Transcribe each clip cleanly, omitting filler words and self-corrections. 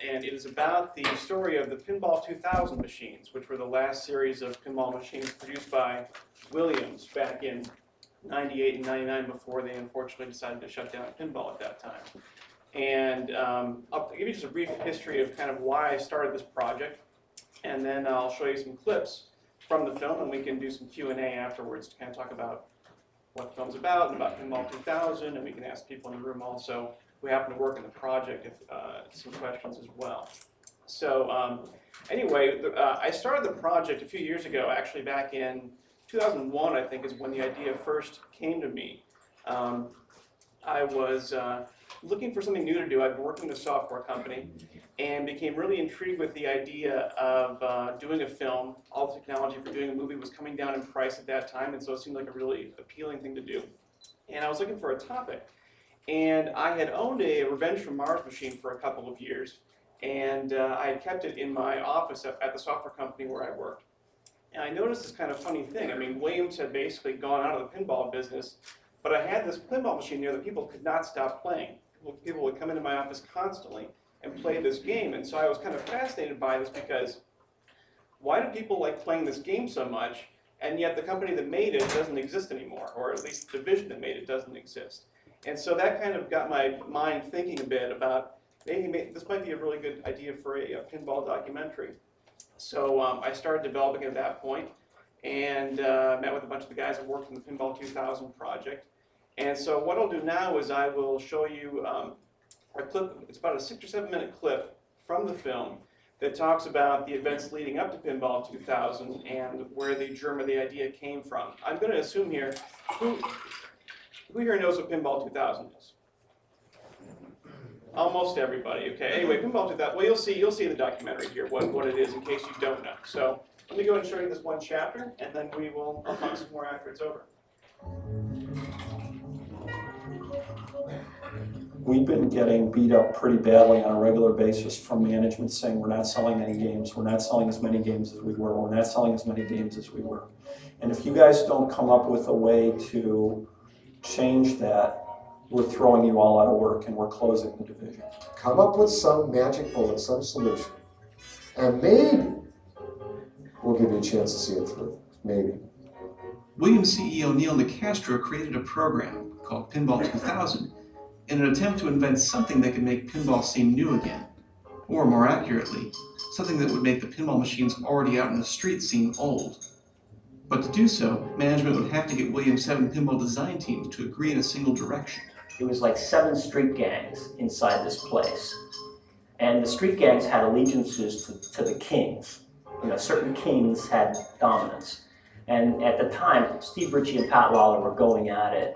and it is about the story of the Pinball 2000 machines, which were the last series of pinball machines produced by Williams back in '98 and '99 before they unfortunately decided to shut down pinball at that time. And I'll give you just a brief history of kind of why I started this project, and then I'll show you some clips from the film, and we can do some Q&A afterwards to kind of talk about what the film's about and about Pinball 2000, and we can ask people in the room also who happen to work in the project if some questions as well. So anyway, I started the project a few years ago, actually back in 2001, I think, is when the idea first came to me. I was looking for something new to do. I've been working with a software company and became really intrigued with the idea of doing a film. All the technology for doing a movie was coming down in price at that time, and so it seemed like a really appealing thing to do. And I was looking for a topic. And I had owned a Revenge from Mars machine for a couple of years, and I had kept it in my office at the software company where I worked. And I noticed this kind of funny thing. I mean, Williams had basically gone out of the pinball business, but I had this pinball machine there that people could not stop playing. People would come into my office constantly and play this game, and so I was kind of fascinated by this because why do people like playing this game so much, and yet the company that made it doesn't exist anymore, or at least the division that made it doesn't exist? And so that kind of got my mind thinking a bit about maybe this might be a really good idea for a pinball documentary. So I started developing at that point and met with a bunch of the guys that worked on the Pinball 2000 project. And so what I'll do now is I will show you a clip. It's about a 6 or 7 minute clip from the film that talks about the events leading up to Pinball 2000 and where the germ of the idea came from. I'm going to assume here, who here knows what Pinball 2000 is? Almost everybody. Okay. Anyway, Pinball 2000. Well, you'll see in the documentary here what it is in case you don't know. So let me go and show you this one chapter, and then I'll talk some more after it's over. We've been getting beat up pretty badly on a regular basis from management saying we're not selling any games, we're not selling as many games as we were, we're not selling as many games as we were. And if you guys don't come up with a way to change that, we're throwing you all out of work and we're closing the division. Come up with some magic bullet, some solution, and maybe we'll give you a chance to see it through. Maybe. Williams CEO Neil Nicastro created a program called Pinball 2000 in an attempt to invent something that could make pinball seem new again. Or more accurately, something that would make the pinball machines already out in the street seem old. But to do so, management would have to get Williams' 7 pinball design teams to agree in a single direction. It was like 7 street gangs inside this place. And the street gangs had allegiances to the kings. You know, certain kings had dominance. And at the time, Steve Ritchie and Pat Lawler were going at it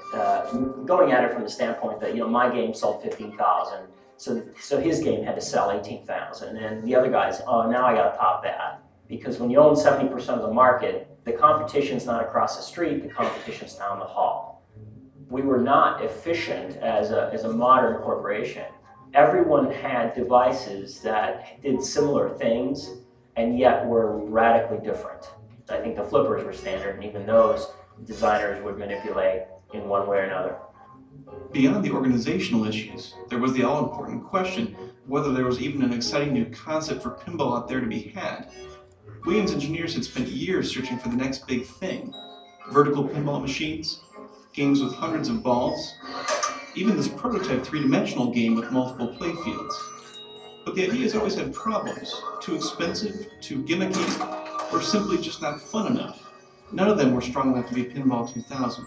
from the standpoint that, you know, my game sold 15,000, so his game had to sell 18,000. And the other guys, oh, now I got to top that. Because when you own 70% of the market, the competition's not across the street, the competition's down the hall. We were not efficient as a modern corporation. Everyone had devices that did similar things and yet were radically different. I think the flippers were standard, and even those designers would manipulate in one way or another. Beyond the organizational issues, there was the all-important question whether there was even an exciting new concept for pinball out there to be had. Williams engineers had spent years searching for the next big thing. Vertical pinball machines, games with hundreds of balls, even this prototype three-dimensional game with multiple playfields. But the ideas always had problems. Too expensive, too gimmicky, or simply just not fun enough. None of them were strong enough to be Pinball 2000.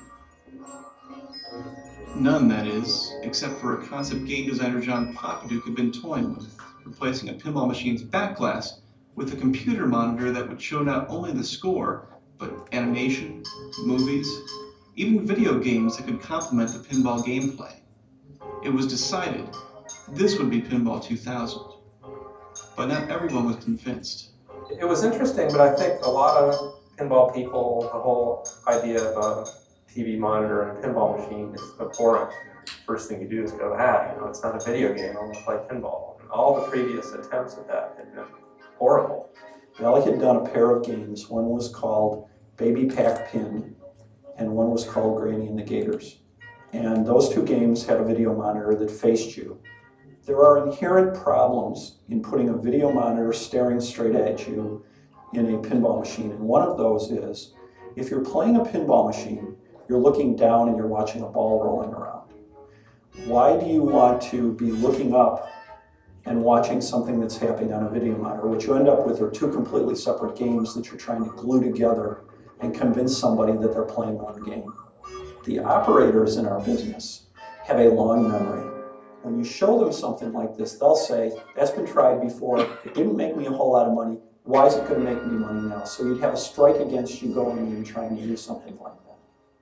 None, that is, except for a concept game designer John Popadiuk had been toying with, replacing a pinball machine's back glass with a computer monitor that would show not only the score, but animation, movies, even video games that could complement the pinball gameplay. It was decided this would be Pinball 2000. But not everyone was convinced. It was interesting, but I think a lot of pinball people, the whole idea of a TV monitor and a pinball machine is abhorrent. First thing you do is go, it's not a video game, I'm going to play pinball. And all the previous attempts at that had been horrible. Alec had done a pair of games. One was called Baby Pac Pin, and one was called Granny and the Gators. And those two games had a video monitor that faced you, There are inherent problems in putting a video monitor staring straight at you in a pinball machine. And one of those is, if you're playing a pinball machine, you're looking down and you're watching a ball rolling around. Why do you want to be looking up and watching something that's happening on a video monitor? What you end up with are two completely separate games that you're trying to glue together and convince somebody that they're playing one game. The operators in our business have a long memory. When you show them something like this, they'll say, that's been tried before, it didn't make me a whole lot of money, why is it going to make me money now? So you'd have a strike against you going in and trying to do something like that.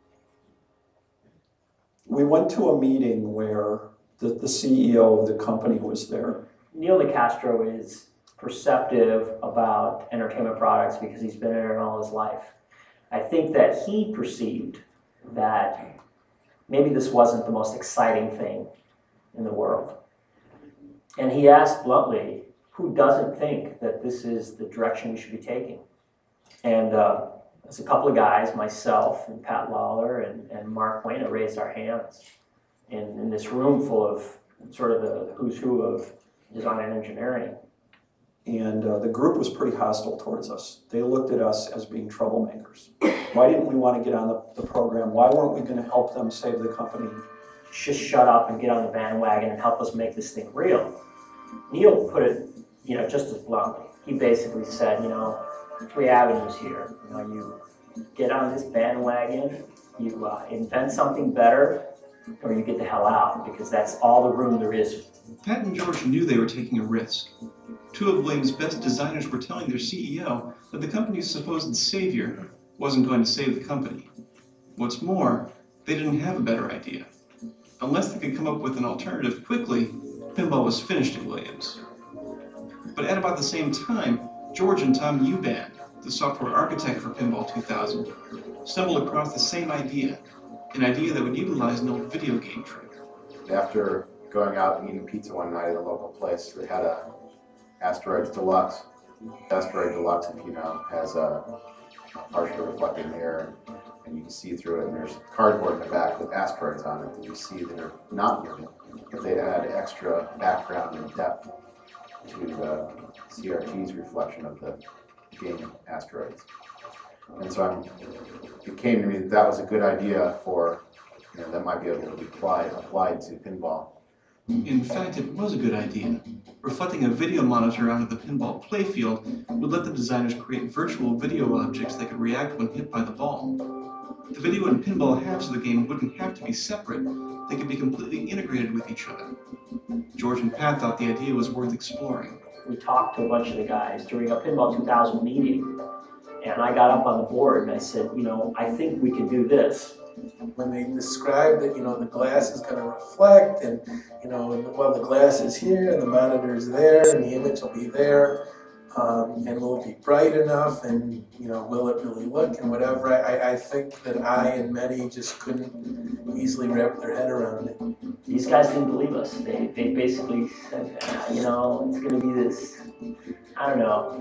We went to a meeting where the CEO of the company was there. Neil DeCastro is perceptive about entertainment products because he's been in it all his life. I think that he perceived that maybe this wasn't the most exciting thing in the world. And he asked bluntly, who doesn't think that this is the direction we should be taking? And there's a couple of guys, myself and Pat Lawler and Mark Wayne, raised our hands in this room full of sort of the who's who of design and engineering. And the group was pretty hostile towards us. They looked at us as being troublemakers. Why didn't we want to get on the program? Why weren't we going to help them save the company? Just shut up and get on the bandwagon and help us make this thing real. Neil put it, just as bluntly. He basically said, 3 avenues here. You get on this bandwagon, you invent something better, or you get the hell out, because that's all the room there is. Pat and George knew they were taking a risk. Two of Williams' best designers were telling their CEO that the company's supposed savior wasn't going to save the company. What's more, they didn't have a better idea. Unless they could come up with an alternative quickly, pinball was finished at Williams. But at about the same time, George and Tom Eubank, the software architect for Pinball 2000, stumbled across the same idea, an idea that would utilize an old video game trick. After going out and eating pizza one night at a local place that had a Asteroids Deluxe. Asteroid Deluxe, if you know, has a partially reflective mirror, and you can see through it, and there's cardboard in the back with asteroids on it that you see that are not moving, but they add extra background and depth to the CRT's reflection of the game Asteroids. And so it came to me that was a good idea for, that might be able to be applied to pinball. In fact, it was a good idea. Reflecting a video monitor onto the pinball playfield would let the designers create virtual video objects that could react when hit by the ball. The video and pinball halves of the game wouldn't have to be separate, they could be completely integrated with each other. George and Pat thought the idea was worth exploring. We talked to a bunch of the guys during a Pinball 2000 meeting, and I got up on the board and I said, I think we can do this. When they describe that, the glass is going to reflect, and, the glass is here and the monitor is there and the image will be there, and will it be bright enough, and, will it really look, and whatever. I think that I and many just couldn't easily wrap their head around it. These guys didn't believe us. They basically said, it's going to be this, I don't know.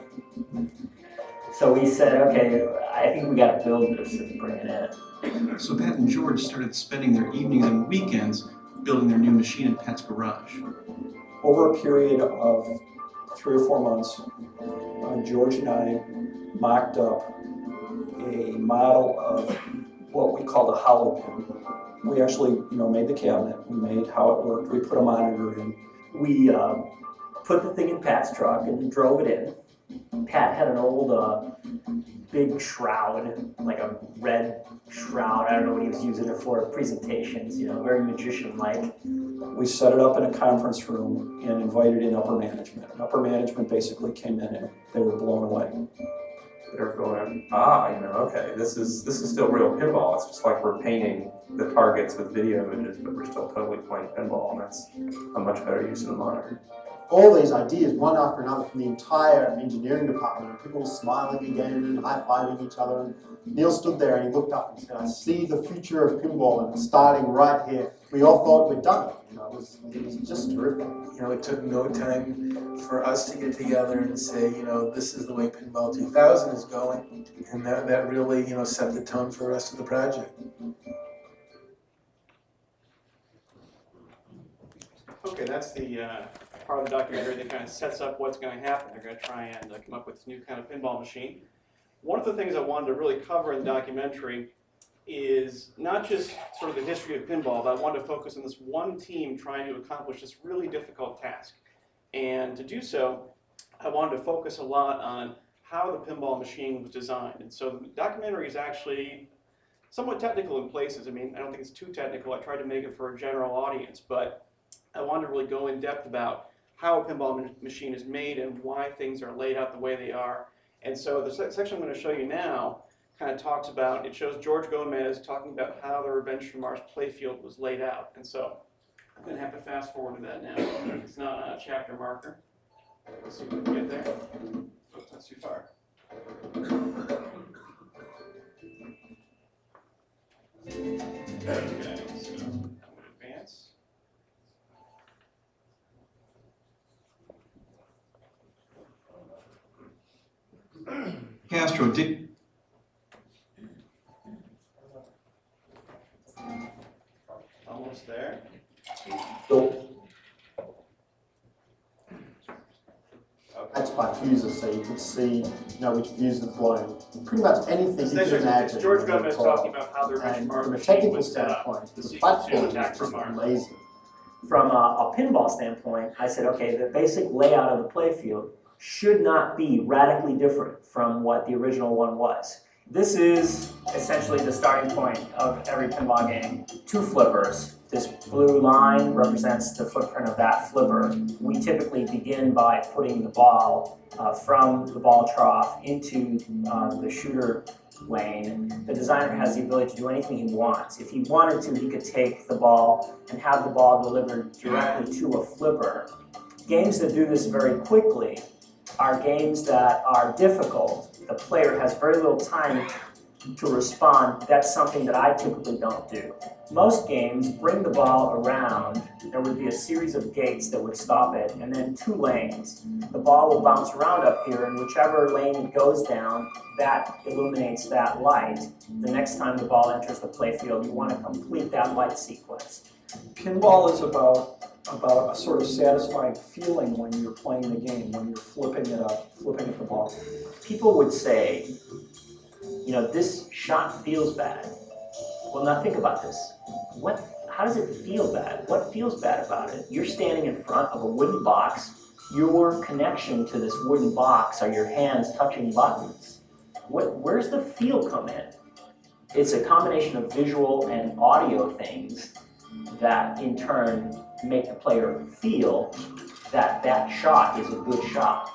So we said, okay, I think we got to build this and bring it in. So Pat and George started spending their evenings and weekends building their new machine in Pat's garage. Over a period of 3 or 4 months, George and I mocked up a model of what we called a hollow pin. We actually, made the cabinet. We made how it worked. We put a monitor in. We put the thing in Pat's truck and drove it in. Pat had an old big shroud, like a red shroud. I don't know what he was using it for, presentations, very magician-like. We set it up in a conference room and invited in upper management. And upper management basically came in and they were blown away. They're going, okay, this is still real pinball. It's just like we're painting the targets with video images, but we're still totally playing pinball, and that's a much better use of the monitor. All these ideas, one after another, from the entire engineering department, and people smiling again and high-fiving each other. And Neil stood there and he looked up and said, I see the future of pinball, and it's starting right here. We all thought we'd done it. It was just terrific. It took no time for us to get together and say, this is the way Pinball 2000 is going. And that really, set the tone for the rest of the project. Okay, that's the part of the documentary that kind of sets up what's going to happen. They're going to try and come up with this new kind of pinball machine. One of the things I wanted to really cover in the documentary is not just sort of the history of pinball, but I wanted to focus on this one team trying to accomplish this really difficult task. And to do so, I wanted to focus a lot on how the pinball machine was designed. And so the documentary is actually somewhat technical in places. I mean, I don't think it's too technical. I tried to make it for a general audience, but I wanted to really go in depth about how a pinball machine is made and why things are laid out the way they are. And so the section I'm going to show you now kind of talks about, it shows George Gomez talking about how the Revenge from Mars playfield was laid out. And so I'm going to have to fast forward to that now. It's not on a chapter marker. Let's see if we can get there. Oops, that's too far. Okay, so I'm going to advance. Castro, did Almost there. That's by fuser, so you can see, which fuse is blown. Pretty much anything you can imagine. It's George Gomez talking about how the Revenge And from Mars from a machine technical was set up. standpoint, The the sequence to platform attack is from just Mars. amazing. From a pinball standpoint, I said, okay, the basic layout of the playfield should not be radically different from what the original one was. This is essentially the starting point of every pinball game. 2 flippers. This blue line represents the footprint of that flipper. We typically begin by putting the ball from the ball trough into the shooter lane. The designer has the ability to do anything he wants. If he wanted to, he could take the ball and have the ball delivered directly to a flipper. Games that do this very quickly are games that are difficult. The player has very little time to respond. That's something that I typically don't do. Most games bring the ball around. There would be a series of gates that would stop it, and then 2 lanes. The ball will bounce around up here, and whichever lane it goes down, that illuminates that light. The next time the ball enters the playfield, you want to complete that light sequence. Pinball is about a sort of satisfying feeling when you're playing the game, when you're flipping at the ball. People would say, this shot feels bad. Well, now think about this. How does it feel bad? What feels bad about it? You're standing in front of a wooden box. Your connection to this wooden box are your hands touching buttons. Where's the feel come in? It's a combination of visual and audio things that in turn make the player feel that that shot is a good shot.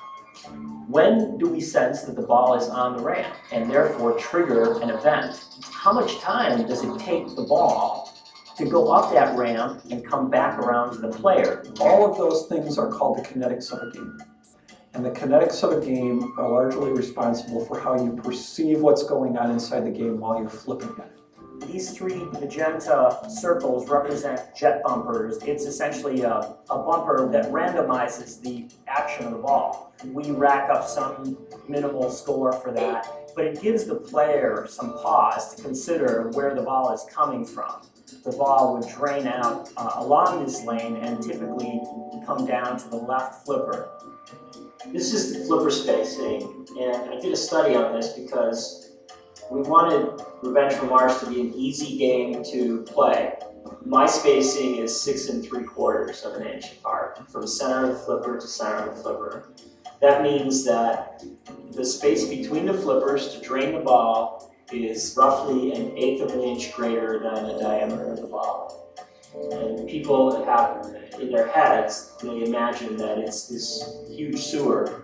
When do we sense that the ball is on the ramp and therefore trigger an event? How much time does it take the ball to go up that ramp and come back around to the player? All of those things are called the kinetics of a game. And the kinetics of a game are largely responsible for how you perceive what's going on inside the game while you're flipping it. These 3 magenta circles represent jet bumpers. It's essentially a bumper that randomizes the action of the ball. We rack up some minimal score for that, but it gives the player some pause to consider where the ball is coming from. The ball would drain out along this lane and typically come down to the left flipper. This is the flipper spacing, and I did a study on this because we wanted Revenge from Mars to be an easy game to play. My spacing is 6 3/4 of an inch apart, from center of the flipper to center of the flipper. That means that the space between the flippers to drain the ball is roughly 1/8 of an inch greater than the diameter of the ball. And people have in their heads, they imagine that it's this huge sewer.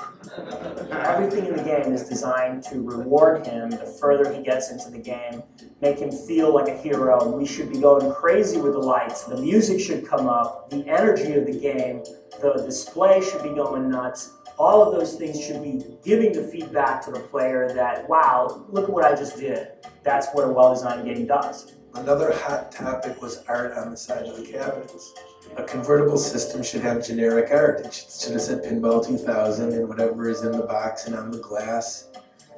Everything in the game is designed to reward him the further he gets into the game, make him feel like a hero. We should be going crazy with the lights. The music should come up, the energy of the game, the display should be going nuts. All of those things should be giving the feedback to the player that, wow, look at what I just did. That's what a well-designed game does. Another hot topic was art on the side of the cabinets. A convertible system should have generic art. It should have said Pinball 2000 and whatever is in the box and on the glass.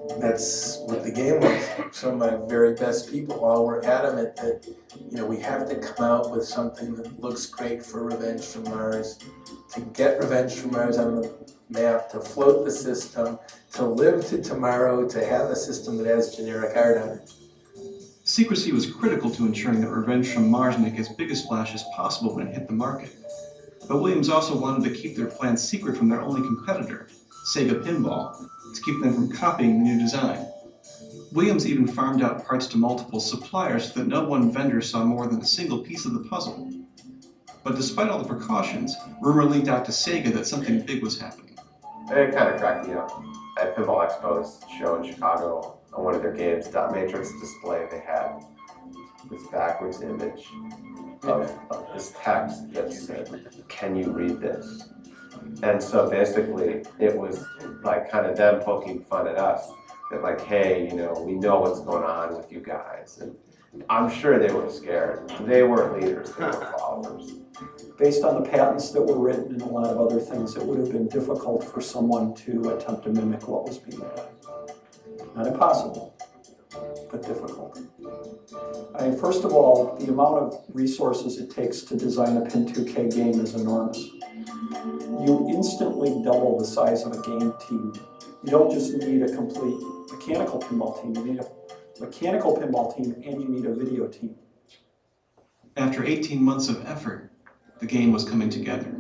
That's what the game was. Some of my very best people all were adamant that, we have to come out with something that looks great for Revenge from Mars, to get Revenge from Mars on the map, to float the system, to live to tomorrow, to have a system that has generic art on it. Secrecy was critical to ensuring that Revenge from Mars make as big a splash as possible when it hit the market. But Williams also wanted to keep their plans secret from their only competitor, Sega Pinball, to keep them from copying the new design. Williams even farmed out parts to multiple suppliers so that no one vendor saw more than a single piece of the puzzle. But despite all the precautions, rumor leaked out to Sega that something big was happening. It kind of cracked me up. At Pinball Expo's show in Chicago, on one of their games, dot matrix display, they had this backwards image of this text that said, "Can you read this?" And so basically, it was like kind of them poking fun at us. That like, hey, we know what's going on with you guys. And I'm sure they were scared. They weren't leaders, they were followers. Based on the patents that were written and a lot of other things, it would have been difficult for someone to attempt to mimic what was being done. Not impossible, but difficult. I mean, first of all, the amount of resources it takes to design a Pin2K game is enormous. You instantly double the size of a game team. You don't just need a complete mechanical pinball team, you need a mechanical pinball team and you need a video team. After 18 months of effort, the game was coming together.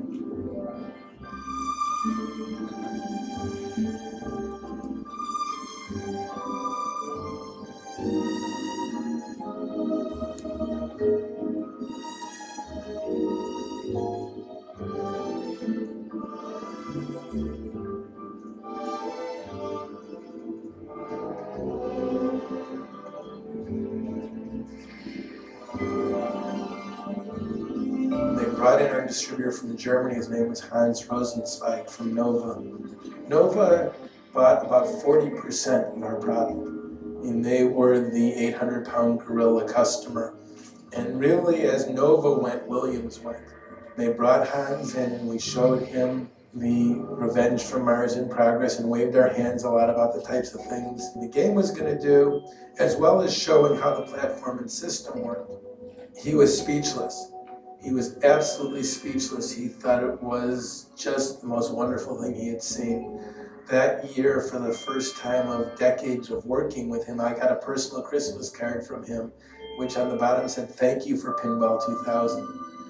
They brought in our distributor from Germany. His name was Hans Rosenzweig from Nova. Nova bought about 40% of our product, and they were the 800-pound gorilla customer. And really, as Nova went, Williams went. They brought Hans in, and we showed him the Revenge from Mars in progress and waved our hands a lot about the types of things the game was going to do, as well as showing how the platform and system worked. He was speechless. He was absolutely speechless. He thought it was just the most wonderful thing he had seen. That year, for the first time of decades of working with him, I got a personal Christmas card from him, which on the bottom said, "Thank you for Pinball 2000."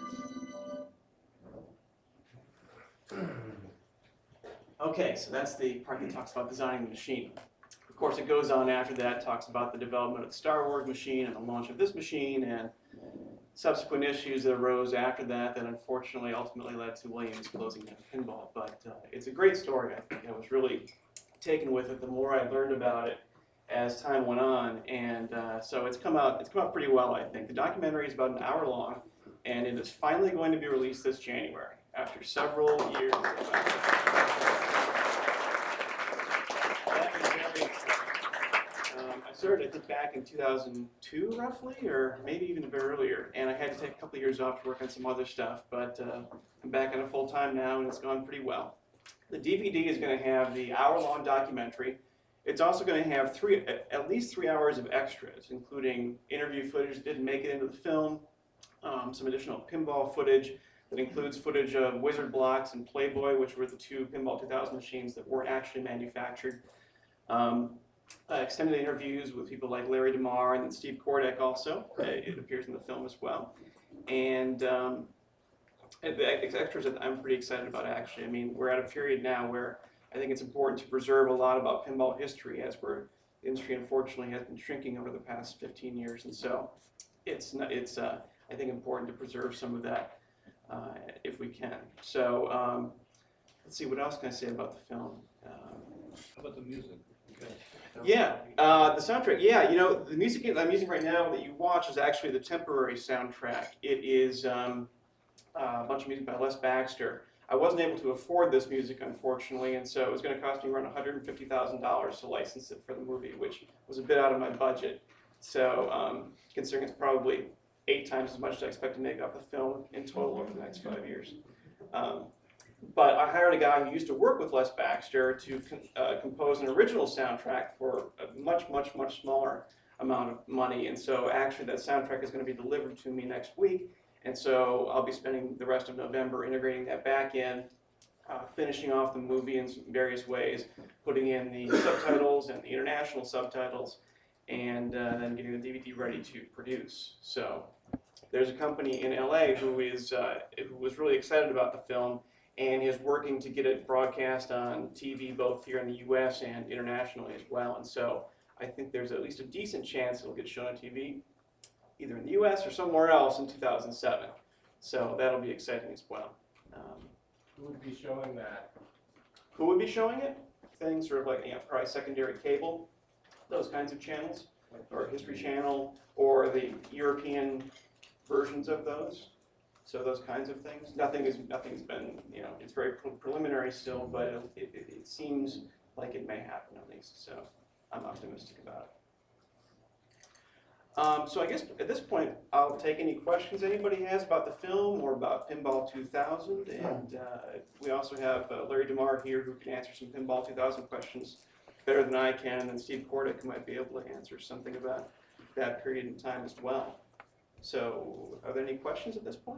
Okay, so that's the part that talks about designing the machine. Of course, it goes on after that, talks about the development of the Star Wars machine and the launch of this machine and subsequent issues that arose after that that unfortunately ultimately led to Williams closing down pinball. But it's a great story. I think I was really taken with it the more I learned about it as time went on, and so it's come out pretty well, I think. The documentary is about an hour long, and it is finally going to be released this January after several years. I started, I think, back in 2002, roughly, or maybe even a bit earlier, and I had to take a couple of years off to work on some other stuff, but I'm back on it full time now, and it's gone pretty well. The DVD is going to have the hour-long documentary. It's also going to have at least 3 hours of extras, including interview footage that didn't make it into the film, some additional pinball footage that includes footage of Wizard Blocks and Playboy, which were the two Pinball 2000 machines that weren't actually manufactured. Extended interviews with people like Larry DeMar and then Steve Kordek also. It appears in the film as well. And the extras that I'm pretty excited about, actually. I mean, we're at a period now where I think it's important to preserve a lot about pinball history, as the industry unfortunately has been shrinking over the past 15 years. And so it's I think, important to preserve some of that if we can. So let's see, what else can I say about the film? How about the music? Okay. Yeah, the soundtrack. Yeah, the music I'm using right now that you watch is actually the temporary soundtrack. It is a bunch of music by Les Baxter. I wasn't able to afford this music, unfortunately, and so it was going to cost me around $150,000 to license it for the movie, which was a bit out of my budget. So, considering it's probably 8 times as much as I expect to make off the film in total over the next 5 years. But I hired a guy who used to work with Les Baxter to compose an original soundtrack for a much, much, much smaller amount of money. And so actually that soundtrack is going to be delivered to me next week. And so I'll be spending the rest of November integrating that back in, finishing off the movie in some various ways, putting in the subtitles and the international subtitles, and then getting the DVD ready to produce. So there's a company in LA who was really excited about the film and is working to get it broadcast on TV both here in the US and internationally as well. And so I think there's at least a decent chance it'll get shown on TV either in the US or somewhere else in 2007. So that'll be exciting as well. Who would be showing that? Who would be showing it? Things sort of like, probably secondary cable, those kinds of channels, or History Channel, or the European versions of those. So those kinds of things. Nothing's been, it's very preliminary still, but it seems like it may happen at least. So I'm optimistic about it. So I guess at this point, I'll take any questions anybody has about the film or about Pinball 2000. And we also have Larry DeMar here who can answer some Pinball 2000 questions better than I can, and Steve Kordick who might be able to answer something about that period in time as well. So are there any questions at this point?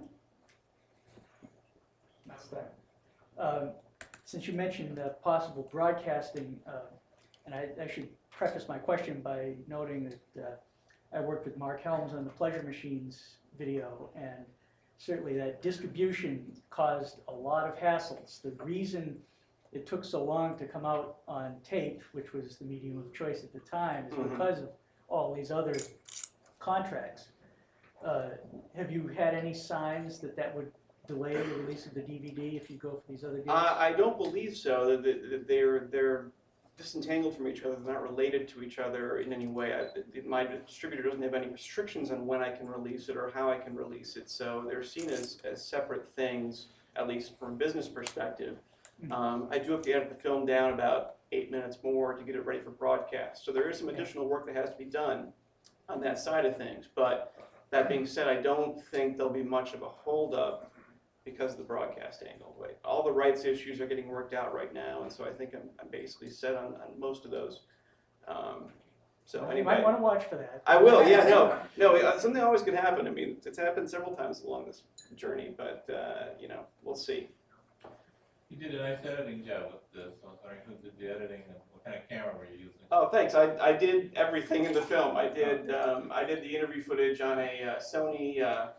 Since you mentioned possible broadcasting, and I should preface my question by noting that I worked with Mark Helms on the Pleasure Machines video, and certainly that distribution caused a lot of hassles. The reason it took so long to come out on tape, which was the medium of choice at the time, is because of all these other contracts. Have you had any signs that would delay the release of the DVD if you go for these other deals? I don't believe so. They're disentangled from each other. They're not related to each other in any way. My distributor doesn't have any restrictions on when I can release it or how I can release it. So they're seen as separate things, at least from a business perspective. I do have to edit the film down about 8 minutes more to get it ready for broadcast. So there is some additional work that has to be done on that side of things. But that being said, I don't think there'll be much of a holdup because of the broadcast angle. All the rights issues are getting worked out right now, and so I think I'm basically set on most of those. So You anyway, might want to watch for that. I will. Yeah, no, something always could happen. I mean, it's happened several times along this journey, but we'll see. You did a nice editing job with this. I was wondering who did the editing and what kind of camera were you using? Oh, thanks. I did everything in the film. I did the interview footage on a Sony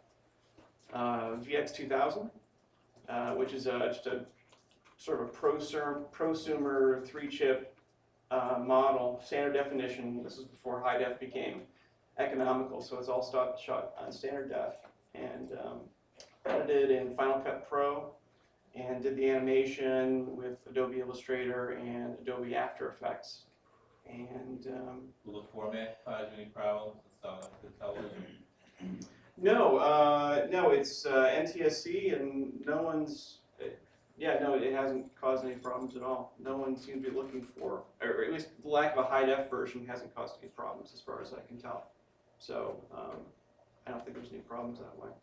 VX2000, which is just a sort of a prosumer 3-chip model, standard definition. This is before high def became economical, so it's all shot on standard def, and edited in Final Cut Pro, and did the animation with Adobe Illustrator and Adobe After Effects. And will the format cause you any problems with selling it to television? No, it's NTSC, and no one's. It hasn't caused any problems at all. No one seems to be looking for, or at least the lack of a high def version hasn't caused any problems as far as I can tell. So I don't think there's any problems that way.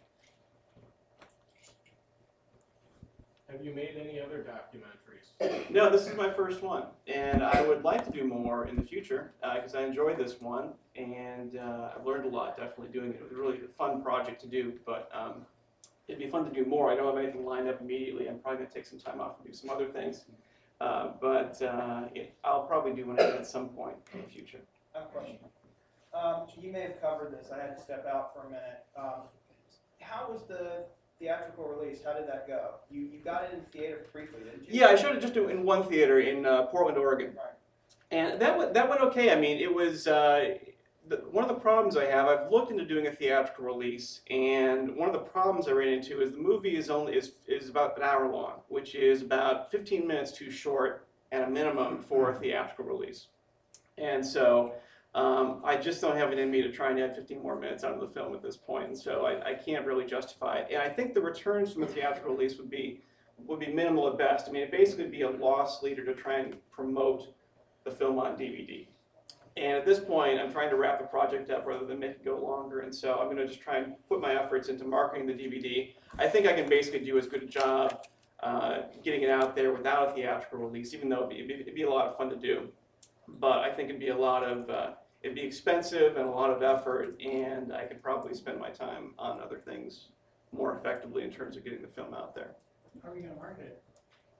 Have you made any other documentaries? No, this is my first one, and I would like to do more in the future because I enjoyed this one, and I've learned a lot definitely doing it. It was a really fun project to do, but it'd be fun to do more. I don't have anything lined up immediately. I'm probably going to take some time off and do some other things, but I'll probably do one at some point in the future. I have a question. You may have covered this. I had to step out for a minute. How was the theatrical release? How did that go? You got it in theater briefly, didn't you? Yeah, I showed it just in one theater in Portland, Oregon. Right. And that went okay. I mean, it was one of the problems I have. I've looked into doing a theatrical release, and one of the problems I ran into is the movie is about an hour long, which is about 15 minutes too short at a minimum for a theatrical release. And so I just don't have it in me to try and add 15 more minutes onto the film at this point, and so I can't really justify it. And I think the returns from a theatrical release would be minimal at best. I mean, it'd basically be a loss leader to try and promote the film on DVD. And at this point, I'm trying to wrap the project up rather than make it go longer, and so I'm going to just try and put my efforts into marketing the DVD. I think I can basically do as good a job getting it out there without a theatrical release, even though it'd be a lot of fun to do. But I think it'd be a lot of, it'd be expensive and a lot of effort, and I could probably spend my time on other things more effectively in terms of getting the film out there. How are you going to market it?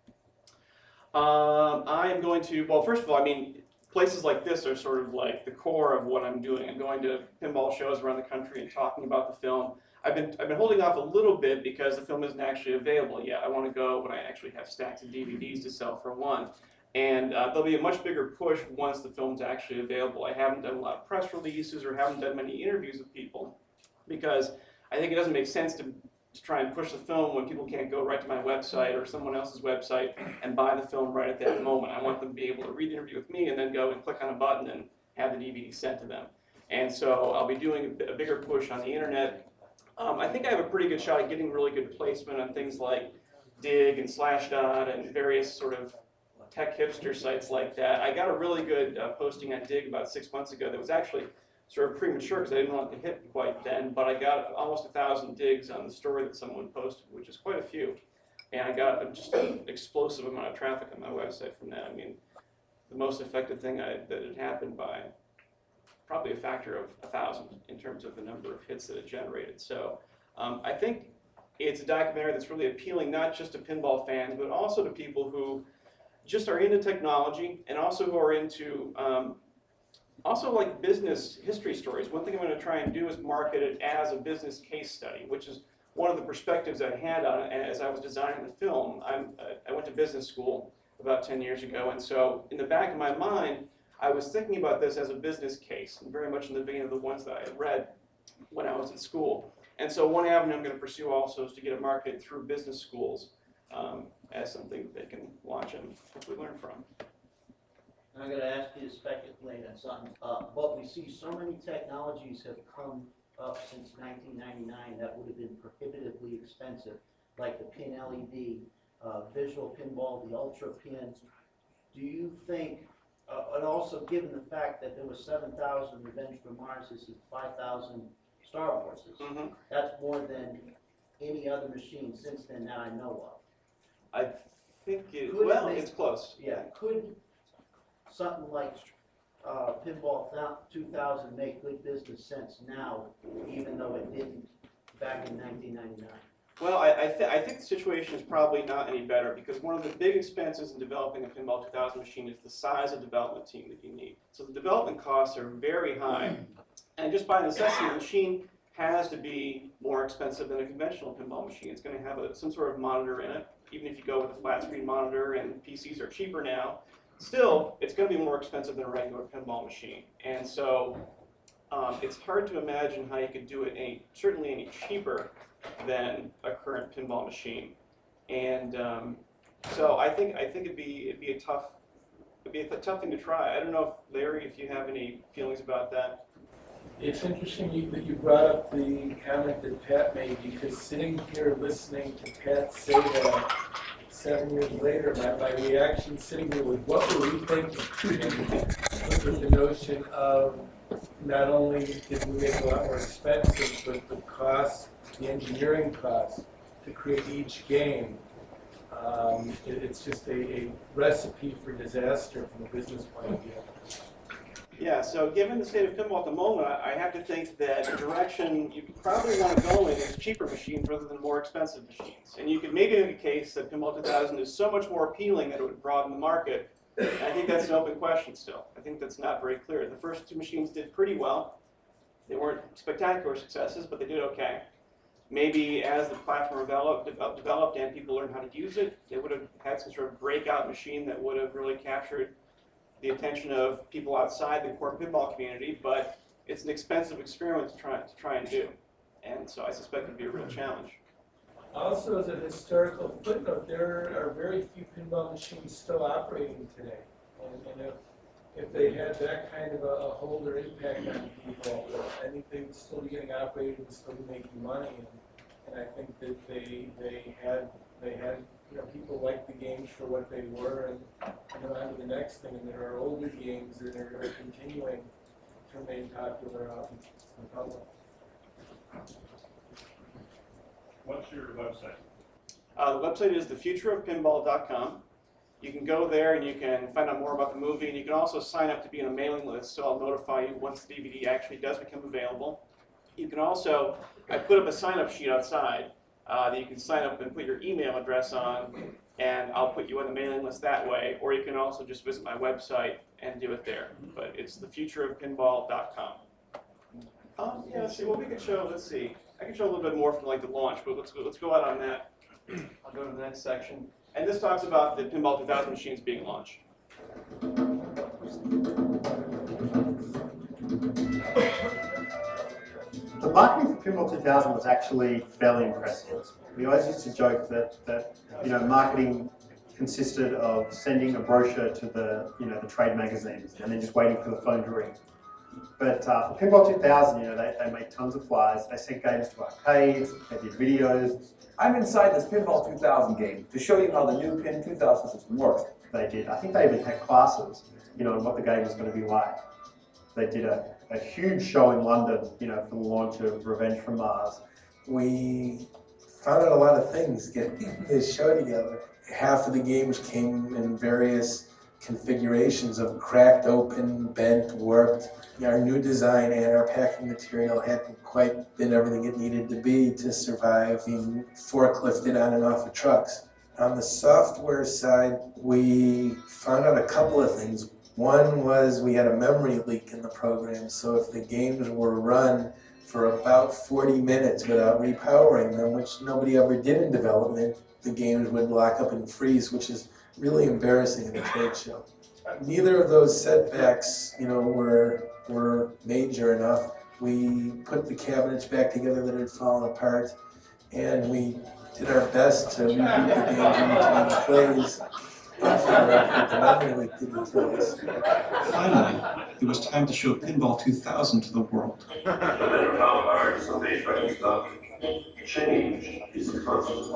I am going to, well, first of all, I mean, places like this are sort of like the core of what I'm doing. I'm going to pinball shows around the country and talking about the film. I've been holding off a little bit because the film isn't actually available yet. I want to go when I actually have stacks of DVDs to sell, for one. And there'll be a much bigger push once the film's actually available. I haven't done a lot of press releases or haven't done many interviews with people because I think it doesn't make sense to try and push the film when people can't go right to my website or someone else's website and buy the film right at that moment. I want them to be able to read the interview with me and then go and click on a button and have the DVD sent to them. And so I'll be doing a bigger push on the internet. I think I have a pretty good shot at getting really good placement on things like Dig and Slashdot and various sort of tech hipster sites like that. I got a really good posting on Dig about 6 months ago that was actually sort of premature because I didn't want it to hit quite then, but I got almost 1,000 digs on the story that someone posted, which is quite a few. And I got just an explosive amount of traffic on my website from that. I mean, the most effective thing that had happened by probably a factor of 1,000 in terms of the number of hits that it generated. So I think it's a documentary that's really appealing not just to pinball fans, but also to people who just are into technology and also who are into also like business history stories. One thing I'm going to try and do is market it as a business case study, which is one of the perspectives I had on it as I was designing the film. I went to business school about 10 years ago, and so in the back of my mind, I was thinking about this as a business case, and very much in the vein of the ones that I had read when I was at school. And so one avenue I'm going to pursue also is to get it marketed through business schools as something that they can watch and hopefully learn from. I'm going to ask you to speculate on something, but we see so many technologies have come up since 1999 that would have been prohibitively expensive, like the PIN LED, visual pinball, the Ultra Pin. Do you think, and also given the fact that there was 7,000 Revenge from Mars, this is 5,000 Star Warses, that's more than any other machine since then that I know of. I think it's close. Yeah, could something like Pinball 2000 make good business sense now, even though it didn't back in 1999? Well, I think the situation is probably not any better because one of the big expenses in developing a Pinball 2000 machine is the size of development team that you need. So the development costs are very high, and just by necessity, the machine has to be more expensive than a conventional pinball machine. It's going to have some sort of monitor in it. Even if you go with a flat screen monitor, and PCs are cheaper now, still, it's going to be more expensive than a regular pinball machine. And so it's hard to imagine how you could do it certainly any cheaper than a current pinball machine. And so I think it'd be a tough thing to try. I don't know, Larry, if you have any feelings about that. It's interesting that you brought up the comment that Pat made, because sitting here listening to Pat say that 7 years later, my reaction sitting here was, what were we thinking? With the notion of not only did we make it a lot more expensive, but the cost, the engineering cost to create each game, it's just a recipe for disaster from a business point of view. Yeah, so given the state of pinball at the moment, I have to think that the direction you probably want to go in is cheaper machines rather than more expensive machines. And you could maybe make a case that Pinball 2000 is so much more appealing that it would broaden the market. And I think that's an open question still. I think that's not very clear. The first two machines did pretty well. They weren't spectacular successes, but they did okay. Maybe as the platform developed and people learned how to use it, they would have had some sort of breakout machine that would have really captured the attention of people outside the core pinball community, but it's an expensive experiment to try and do. And so I suspect it'd be a real challenge. Also, as a historical footnote, there are very few pinball machines still operating today. And if they had that kind of a hold or impact on people, I think they would still be getting operated and still be making money. And I think that they had people liked the games for what they were, and on to the next thing. And there are older games that are continuing to remain popular in the public. What's your website? The website is thefutureofpinball.com. You can go there and you can find out more about the movie, and you can also sign up to be on a mailing list, so I'll notify you once the DVD actually does become available. You can also, I put up a sign-up sheet outside that you can sign up and put your email address on, and I'll put you on the mailing list that way, or you can also just visit my website and do it there. But it's thefutureofpinball.com. Yeah, let's see what we could show. Let's see. I can show a little bit more from like the launch, but let's go out on that. I'll go to the next section. And this talks about the Pinball 2000 machines being launched. The marketing for Pinball 2000 was actually fairly impressive. We always used to joke that marketing consisted of sending a brochure to the trade magazines and then just waiting for the phone to ring. But for Pinball 2000, they made tons of flyers. They sent games to arcades. They did videos. I'm inside this Pinball 2000 game to show you how the new Pin 2000 system works. They did. I think they even had classes, on what the game was going to be like. They did a huge show in London, for the launch of Revenge from Mars. We found out a lot of things getting this show together. Half of the games came in various configurations of cracked open, bent, warped. Our new design and our packing material hadn't quite been everything it needed to be to survive being forklifted on and off of trucks. On the software side, we found out a couple of things. One was we had a memory leak in the program, so if the games were run for about 40 minutes without repowering them, which nobody ever did in development, the games would lock up and freeze, which is really embarrassing at a trade show. Neither of those setbacks, were major enough. We put the cabinets back together that had fallen apart, and we did our best to reboot the games in between plays. Finally, it was time to show Pinball 2000 to the world. No matter how hard somebody's trying to stop it, change is constant.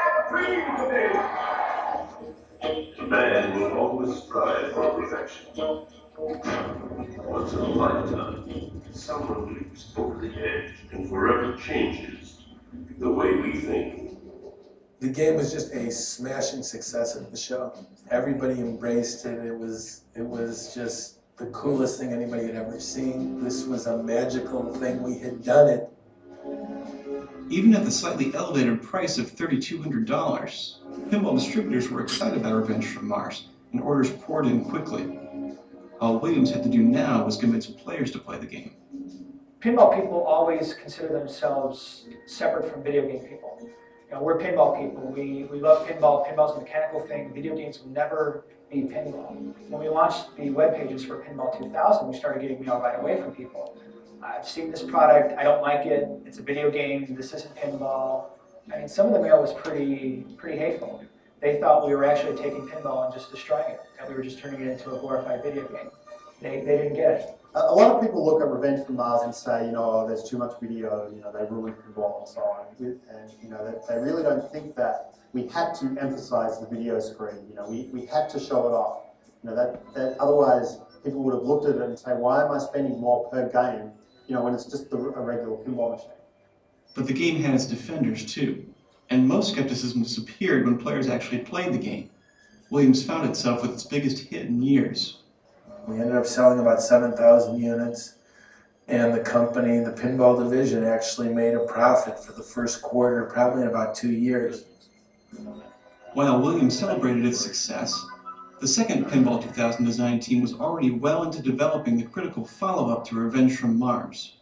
Man will always strive for perfection. Once in a lifetime, someone leaps over the edge and forever changes the way we think. The game was just a smashing success at the show. Everybody embraced it. It was just the coolest thing anybody had ever seen. This was a magical thing. We had done it. Even at the slightly elevated price of $3,200, pinball distributors were excited about Revenge from Mars, and orders poured in quickly. All Williams had to do now was convince players to play the game. Pinball people always consider themselves separate from video game people. We're pinball people. We love pinball. Pinball's a mechanical thing. Video games will never be pinball. When we launched the web pages for Pinball 2000, we started getting mail right away from people. I've seen this product. I don't like it. It's a video game. This isn't pinball. I mean, some of the mail was pretty hateful. They thought we were actually taking pinball and just destroying it, and we were just turning it into a glorified video game. They didn't get it. A lot of people look at Revenge from Mars and say, there's too much video, they ruined pinball and so on. And, they really don't think that we had to emphasize the video screen. We had to show it off. That otherwise people would have looked at it and say, why am I spending more per game, when it's just a regular pinball machine? But the game had its defenders too, and most skepticism disappeared when players actually played the game. Williams found itself with its biggest hit in years. We ended up selling about 7,000 units, and the company, the pinball division, actually made a profit for the first quarter, probably in about 2 years. While Williams celebrated its success, the second Pinball 2000 design team was already well into developing the critical follow-up to Revenge from Mars.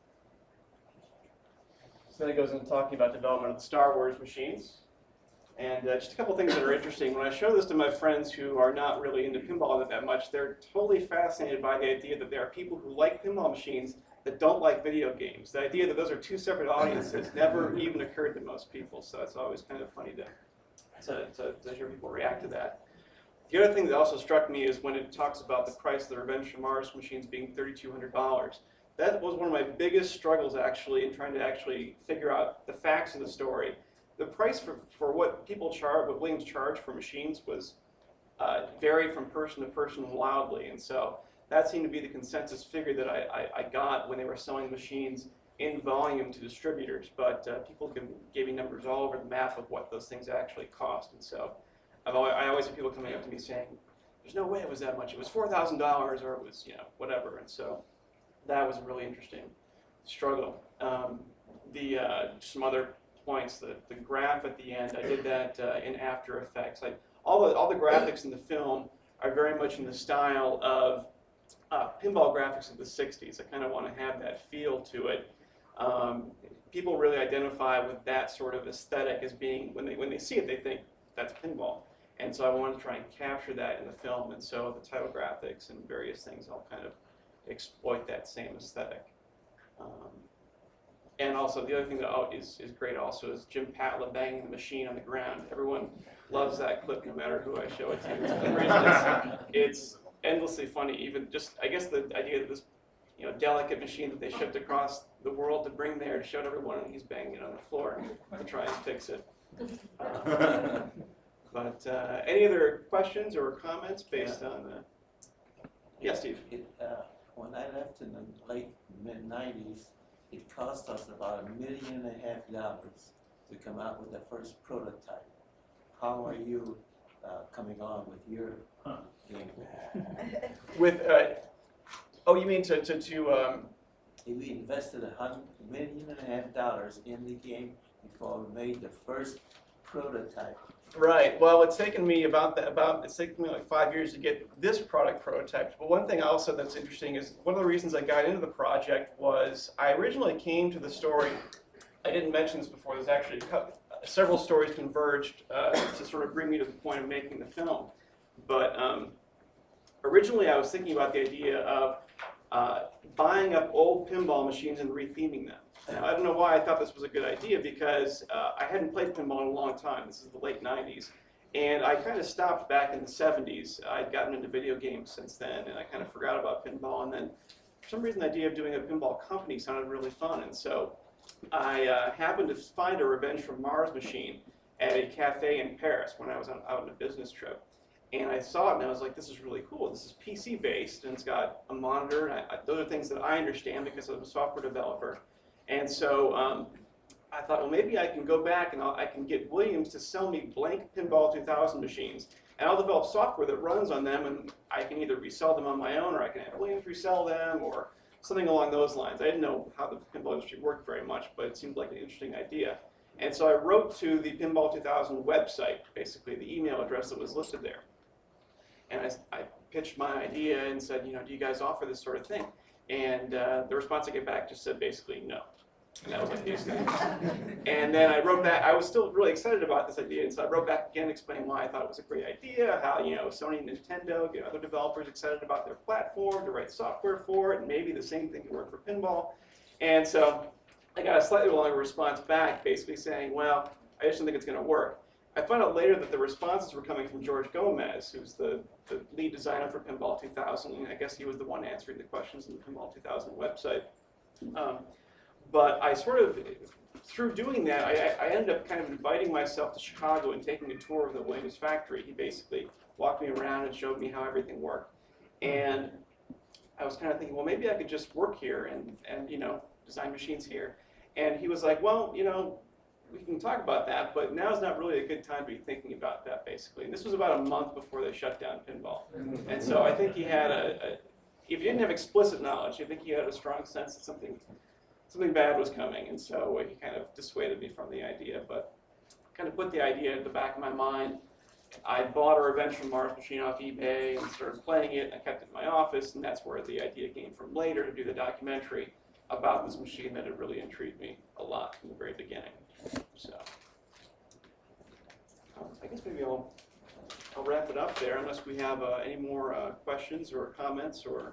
So then it goes into talking about development of the Star Wars machines. And just a couple things that are interesting. When I show this to my friends who are not really into pinball that much, they're totally fascinated by the idea that there are people who like pinball machines that don't like video games. The idea that those are two separate audiences never even occurred to most people. So it's always kind of funny to hear people react to that. The other thing that also struck me is when it talks about the price of the Revenge from Mars machines being $3,200. That was one of my biggest struggles actually in trying to actually figure out the facts of the story. The price for what people charge, what Williams charged for machines was varied from person to person wildly, and so that seemed to be the consensus figure that I got when they were selling machines in volume to distributors, but people gave me numbers all over the map of what those things actually cost. And so I always have people coming up to me saying, there's no way it was that much. It was $4,000 or it was, whatever. And so that was a really interesting struggle. Some other points, the graph at the end, I did that in After Effects. All the graphics in the film are very much in the style of pinball graphics of the 60s. I kind of want to have that feel to it. People really identify with that sort of aesthetic as being, when they see it, they think that's pinball. And so I wanted to try and capture that in the film, and so the title graphics and various things all kind of exploit that same aesthetic. And also the other thing that is great also is Jim Patla banging the machine on the ground. Everyone loves that clip no matter who I show it to. It's endlessly funny. Even just, I guess the idea that this delicate machine that they shipped across the world to bring there to show to everyone, and he's banging it on the floor to try and fix it. But any other questions or comments based on yes, Steve? When I left in the late mid-90s, it cost us about $1.5 million to come out with the first prototype. How are you coming on with your game? With oh, you mean to we invested $1.5 million in the game before we made the first prototype. Right. Well, it's taken me it's taken me like 5 years to get this product prototyped. But one thing also that's interesting is one of the reasons I got into the project was I originally came to the story. I didn't mention this before. There's actually several stories converged to sort of bring me to the point of making the film. But originally, I was thinking about the idea of buying up old pinball machines and retheming them. Now, I don't know why I thought this was a good idea, because I hadn't played pinball in a long time. This is the late 90s. And I kind of stopped back in the 70s. I'd gotten into video games since then, and I kind of forgot about pinball. And then for some reason, the idea of doing a pinball company sounded really fun. And so I happened to find a Revenge from Mars machine at a cafe in Paris when I was out on a business trip. And I saw it, and I was like, this is really cool. This is PC-based, and it's got a monitor. And those are things that I understand because I'm a software developer. And so I thought, well, maybe I can go back and I can get Williams to sell me blank Pinball 2000 machines, and I'll develop software that runs on them, and I can either resell them on my own, or I can have Williams resell them, or something along those lines. I didn't know how the pinball industry worked very much, but it seemed like an interesting idea. And so I wrote to the Pinball 2000 website, basically the email address that was listed there. And I pitched my idea and said, do you guys offer this sort of thing? And the response I get back just said basically no. And that was like these things. And then I wrote back. I was still really excited about this idea, and so I wrote back again explaining why I thought it was a great idea, how Sony and Nintendo get other developers excited about their platform to write software for it, and maybe the same thing could work for pinball. And so I got a slightly longer response back, basically saying, well, I just don't think it's going to work. I found out later that the responses were coming from George Gomez, who's the lead designer for Pinball 2000, and I guess he was the one answering the questions in the Pinball 2000 website. But I sort of, through doing that, I ended up kind of inviting myself to Chicago and taking a tour of the Williams factory. He basically walked me around and showed me how everything worked. And I was kind of thinking, well, maybe I could just work here and design machines here. And he was like, well, we can talk about that, but now's not really a good time to be thinking about that, basically. And this was about a month before they shut down pinball. And so I think he had if he didn't have explicit knowledge, I think he had a strong sense that something bad was coming. And so he kind of dissuaded me from the idea, but kind of put the idea at the back of my mind. I bought a Revenge from Mars machine off eBay and started playing it. I kept it in my office, and that's where the idea came from later to do the documentary about this machine that had really intrigued me a lot from the very beginning. So I guess maybe I'll wrap it up there, unless we have any more questions or comments or.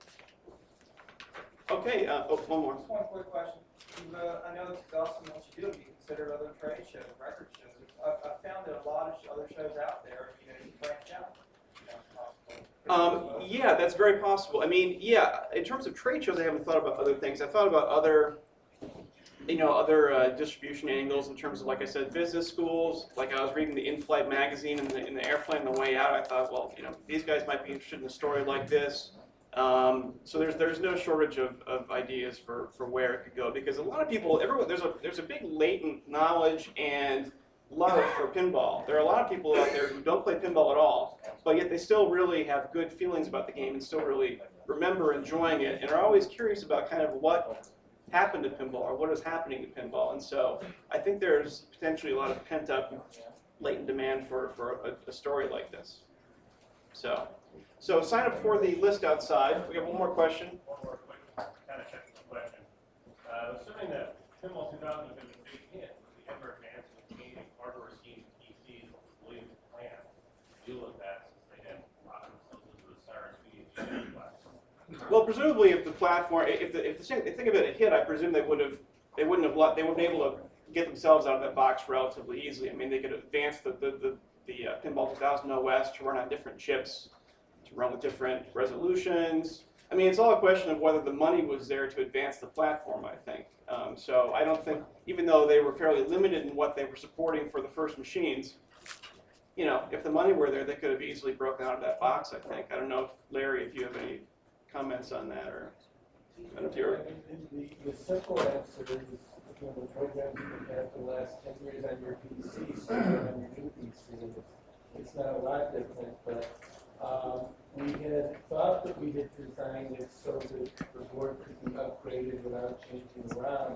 Okay. One more. Just one quick question. I know that's awesome what you do. You consider other trade shows, record shows. I've found that a lot of other shows out there, you branch out. Yeah, that's very possible. I mean, yeah, in terms of trade shows, I haven't thought about other things. I thought about other distribution angles in terms of, like I said, business schools. Like I was reading the In-Flight magazine in the airplane on the way out. I thought, well, these guys might be interested in a story like this. So there's no shortage of ideas for where it could go, because a lot of people, there's a big latent knowledge and love for pinball. There are a lot of people out there who don't play pinball at all, but yet they still really have good feelings about the game and still really remember enjoying it, and are always curious about kind of what happened to pinball or what is happening to pinball. And so I think there's potentially a lot of pent-up latent demand for a story like this. So sign up for the list outside. We have one more question. One more quick kind of technical question. Assuming that Pinball 2000 has been a big hit, with the ever advancing gaming hardware scheme PCs, Williams plan to deal with that, since they have locked themselves into the Cyrus VHS platform. Well, presumably, if the platform, if the thing of it had hit, I presume they would be able to get themselves out of that box relatively easily. I mean, they could advance the Pinball 2000 OS to run on different chips, to run with different resolutions. I mean, it's all a question of whether the money was there to advance the platform, I think. So I don't think, even though they were fairly limited in what they were supporting for the first machines, you know, if the money were there, they could have easily broken out of that box, I think. I don't know, if Larry, if you have any comments on that, or I don't know if you're... The simple answer is, you know, the programs you've had the last 10 years on your PC, so on your new PC, it's not a lot different, but we had thought that we had designed it so that the board could be upgraded without changing around,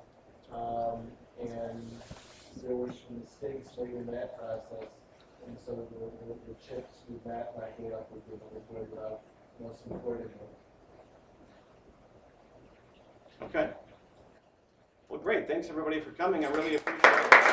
and there were some mistakes made in that process, and so the chips would not migrate up with the board without supporting them. Okay. Well, great. Thanks, everybody, for coming. I really appreciate it.